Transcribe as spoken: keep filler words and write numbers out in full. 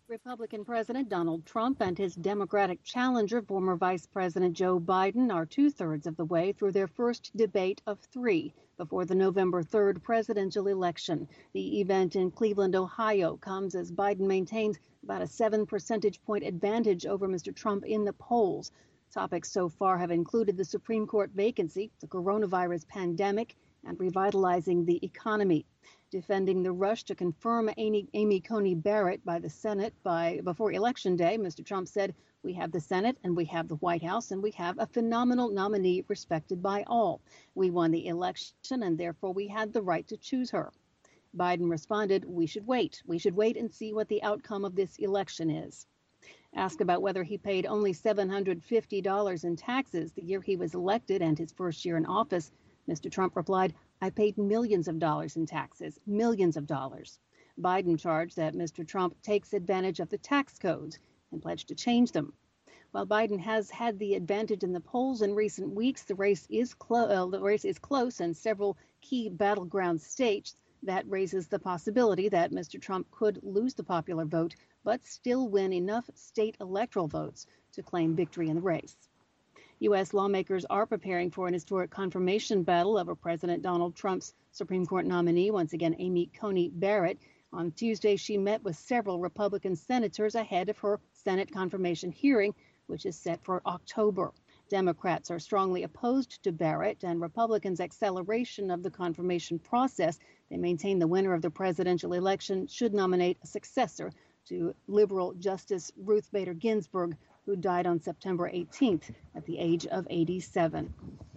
Republican President Donald Trump and his Democratic challenger, former Vice President Joe Biden, are two-thirds of the way through their first debate of three before the November third presidential election. The event in Cleveland, Ohio, comes as Biden maintains about a seven percentage point advantage over Mister Trump in the polls. Topics so far have included the Supreme Court vacancy, the coronavirus pandemic, and revitalizing the economy. Defending the rush to confirm Amy, Amy Coney Barrett by the Senate by before Election Day, Mister Trump said, "We have the Senate and we have the White House and we have a phenomenal nominee respected by all. We won the election and therefore we had the right to choose her." Biden responded, "We should wait. We should wait and see what the outcome of this election is." Asked about whether he paid only seven hundred fifty dollars in taxes the year he was elected and his first year in office, Mister Trump replied, "I paid millions of dollars in taxes, millions of dollars." Biden charged that Mister Trump takes advantage of the tax codes and pledged to change them. While Biden has had the advantage in the polls in recent weeks, the race is, clo- uh, the race is close in several key battleground states. That raises the possibility that Mister Trump could lose the popular vote, but still win enough state electoral votes to claim victory in the race. U S lawmakers are preparing for an historic confirmation battle over President Donald Trump's Supreme Court nominee, once again Amy Coney Barrett. On Tuesday, she met with several Republican senators ahead of her Senate confirmation hearing, which is set for October. Democrats are strongly opposed to Barrett and Republicans' acceleration of the confirmation process. They maintain the winner of the presidential election should nominate a successor to liberal Justice Ruth Bader Ginsburg, who died on September eighteenth at the age of eighty-seven.